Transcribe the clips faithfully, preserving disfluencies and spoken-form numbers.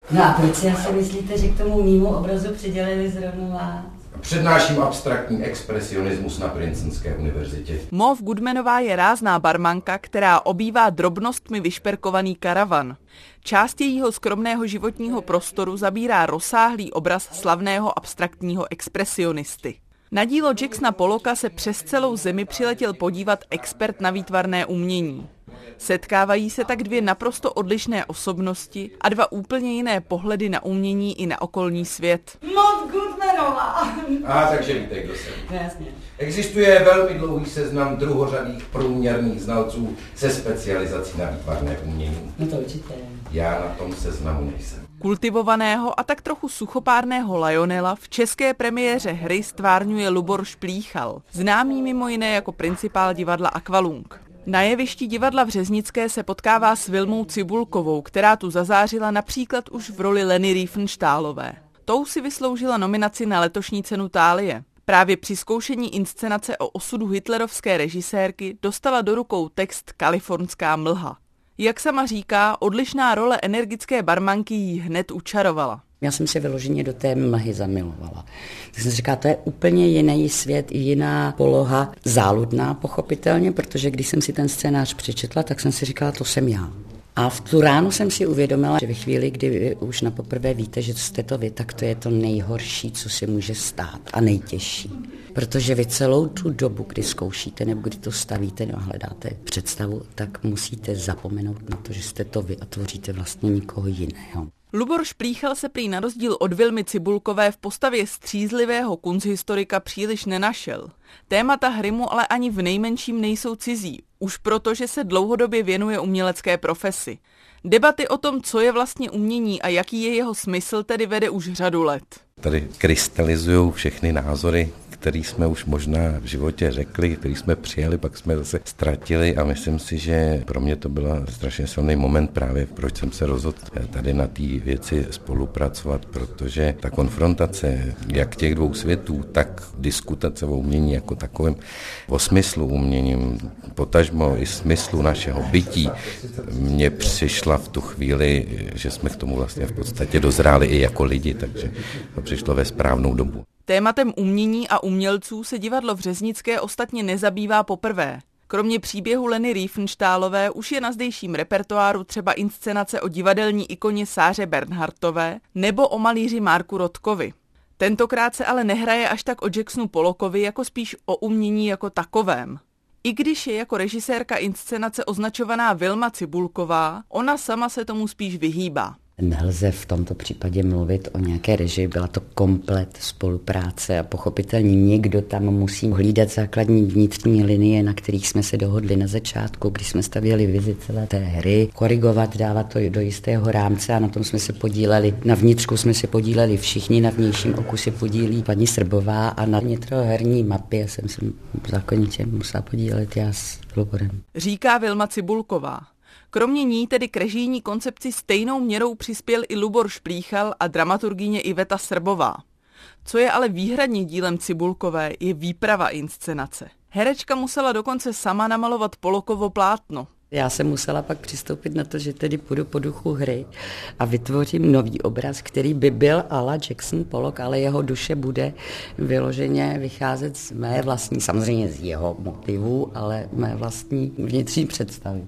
No a proč si asi myslíte, že k tomu mýmu obrazu přidělili zrovna vás? Přednáším abstraktní expresionismus na Princetонské univerzitě. Mauve Goodmanová je rázná barmanka, která obývá drobnostmi vyšperkovaný karavan. Část jejího skromného životního prostoru zabírá rozsáhlý obraz slavného abstraktního expresionisty. Na dílo Jacksona Pollocka se přes celou zemi přiletěl podívat expert na výtvarné umění. Setkávají se tak dvě naprosto odlišné osobnosti a dva úplně jiné pohledy na umění i na okolní svět. Mauve Goodmanová! A takže víte, kdo jsem. Jasně. Existuje velmi dlouhý seznam druhořadých průměrných znalců se specializací na výtvarné umění. No to určitě. Já na tom seznamu nejsem. Kultivovaného a tak trochu suchopárného Lionela v české premiéře hry stvárňuje Lubor Šplíchal, známý mimo jiné jako principál divadla Aqualung. Na jevišti divadla v Řeznické se potkává s Vilmou Cibulkovou, která tu zazářila například už v roli Leny Riefenstahlové. Tou si vysloužila nominaci na letošní cenu Thálie. Právě při zkoušení inscenace o osudu hitlerovské režisérky dostala do rukou text Kalifornská mlha. Jak sama říká, odlišná role energické barmanky jí hned učarovala. Já jsem se vyloženě do té mlhy zamilovala. Tak jsem si říkala, to je úplně jiný svět, jiná poloha, záludná pochopitelně, protože když jsem si ten scénář přečetla, tak jsem si říkala, to jsem já. A v tu ránu jsem si uvědomila, že ve chvíli, kdy už na poprvé víte, že jste to vy, tak to je to nejhorší, co se může stát a nejtěžší. Protože vy celou tu dobu, kdy zkoušíte nebo kdy to stavíte a hledáte představu, tak musíte zapomenout na to, že jste to vy a tvoříte vlastně nikoho jiného. Lubor Šplíchal se prý na rozdíl od Vilmy Cibulkové v postavě střízlivého kunsthistorika příliš nenašel. Témata hry mu ale ani v nejmenším nejsou cizí, už proto, že se dlouhodobě věnuje umělecké profesi. Debaty o tom, co je vlastně umění a jaký je jeho smysl, tedy vede už řadu let. Tady krystalizují všechny názory, který jsme už možná v životě řekli, který jsme přijali, pak jsme zase ztratili a myslím si, že pro mě to byl strašně silný moment právě, proč jsem se rozhodl tady na té věci spolupracovat, protože ta konfrontace jak těch dvou světů, tak diskutace o umění jako takovém, o smyslu uměním, potažmo i smyslu našeho bytí, mně přišla v tu chvíli, že jsme k tomu vlastně v podstatě dozráli i jako lidi, takže to přišlo ve správnou dobu. Tématem umění a umělců se divadlo v Řeznické ostatně nezabývá poprvé. Kromě příběhu Leny Riefenstahlové už je na zdejším repertoáru třeba inscenace o divadelní ikoně Sáře Bernhardtové nebo o malíři Marku Rothkovi. Tentokrát se ale nehraje až tak o Jacksonu Pollockovi, jako spíš o umění jako takovém. I když je jako režisérka inscenace označovaná Vilma Cibulková, ona sama se tomu spíš vyhýbá. Nelze v tomto případě mluvit o nějaké režii, byla to komplet spolupráce a pochopitelně někdo tam musí hlídat základní vnitřní linie, na kterých jsme se dohodli na začátku, když jsme stavěli vizi celé té hry, korigovat, dávat to do jistého rámce a na tom jsme se podíleli, na vnitřku jsme se podíleli všichni, na vnějším oku se podílí paní Srbová a na vnitroherní mapě jsem se zákonitě musela podílet já s Luborem. Říká Vilma Cibulková. Kromě ní tedy k režijní koncepci stejnou měrou přispěl i Lubor Šplíchal a dramaturgyně Iveta Srbová. Co je ale výhradně dílem Cibulkové, je výprava inscenace. Herečka musela dokonce sama namalovat Pollockovo plátno. Já jsem musela pak přistoupit na to, že tedy půjdu po duchu hry a vytvořím nový obraz, který by byl a la Jackson Pollock, ale jeho duše bude vyloženě vycházet z mé vlastní, samozřejmě z jeho motivů, ale mé vlastní vnitřní představy.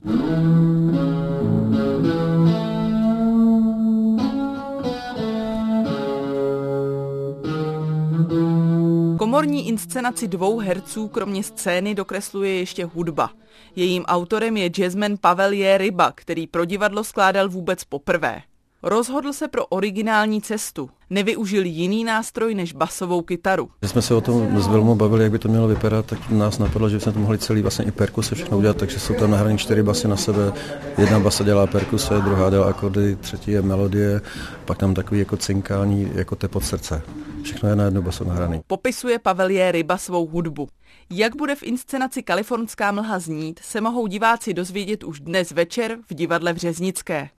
Komorní inscenaci dvou herců kromě scény dokresluje ještě hudba. Jejím autorem je jazzman Pavel J. Ryba, který pro divadlo skládal vůbec poprvé. Rozhodl se pro originální cestu. Nevyužil jiný nástroj než basovou kytaru. Když jsme se o tom s Vilmou bavili, jak by to mělo vypadat, tak nás napadlo, že bychom to mohli celý vlastně i perkuse všechno udělat, takže jsou tam nahrané čtyři basy na sebe. Jedna basa dělá perkuse, druhá dělá akordy, třetí je melodie, pak tam takový jako cinkání, jako tepot srdce. Všechno je na jednu basu nahraný. Popisuje Pavel J. Ryba svou hudbu. Jak bude v inscenaci Kalifornská mlha znít, se mohou diváci dozvědět už dnes večer v divadle v Řeznické.